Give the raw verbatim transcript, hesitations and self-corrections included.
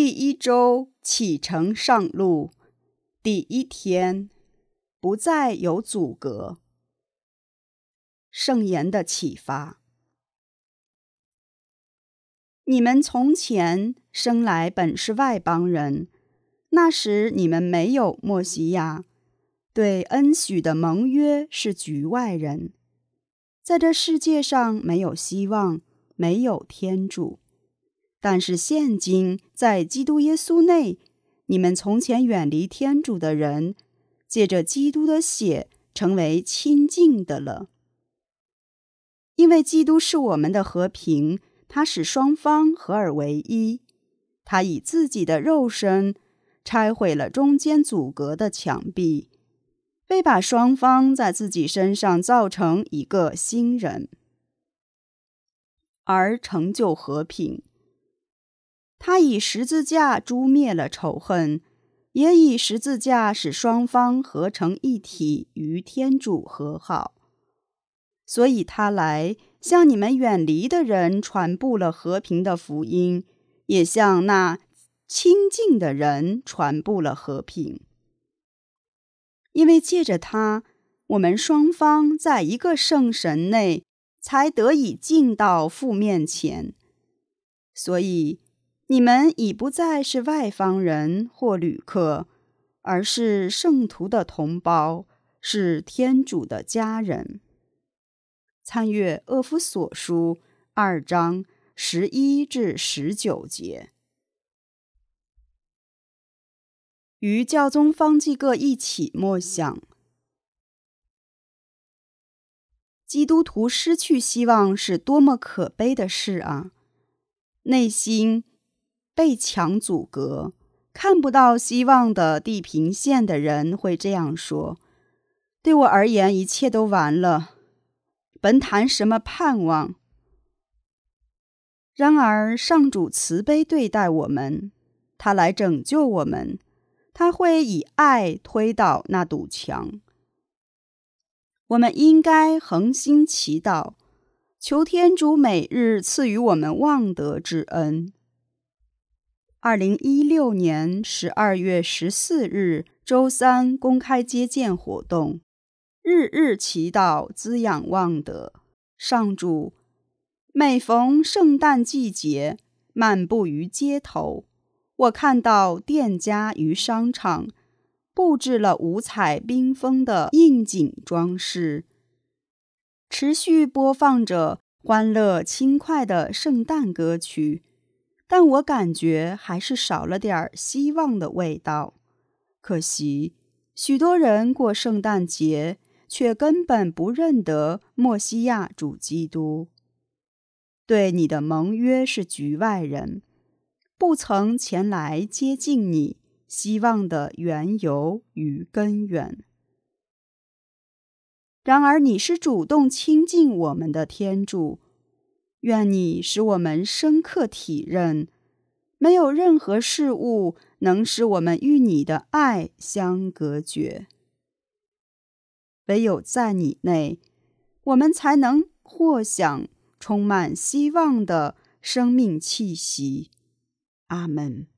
第一周启程上路，第一天，不再有阻隔。圣言的启发。你们从前生来本是外邦人，那时你们没有默西亚，对恩许的盟约是局外人，在这世界上没有希望，没有天主。但是现今在基督耶稣内，你们从前远离天主的人，借着基督的血成为亲近的了。因为基督是我们的和平，他使双方合而为一，他以自己的肉身拆毁了中间阻隔的墙壁，为把双方在自己身上造成一个新人，而成就和平。他以十字架诛灭了仇恨，也以十字架使双方合成一体，与天主和好。所以他来向你们远离的人传布了和平的福音，也向那亲近的人传布了和平。因为借着他，我们双方在一个圣神内才得以进到父面前。所以你们已不再是外邦人或旅客，而是圣徒的同胞，是天主的家人。参阅厄弗所书二章十一至十九节。与教宗方济各一起默想。基督徒失去希望是多么可悲的事啊！内心被墙阻隔，看不到希望的地平线的人会这样说：对我而言，一切都完了，本谈什么盼望？然而上主慈悲对待我们，他来拯救我们，他会以爱推倒那堵墙。我们应该恒心祈祷，求天主每日赐予我们望德之恩。二零一六年十二月十四日周三公开接见活动，日日祈祷滋养望德。上主，每逢圣诞季节，漫步于街头，我看到店家与商场布置了五彩缤纷的应景装饰，持续播放着欢乐轻快的圣诞歌曲，但我感觉还是少了点希望的味道。可惜，许多人过圣诞节却根本不认得默西亚主基督，对你的盟约是局外人，不曾前来接近你希望的缘由与根源。然而你是主动亲近我们的天主，愿你使我们深刻体认，没有任何事物能使我们与你的爱相隔绝。唯有在你内，我们才能获享充满希望的生命气息。阿们。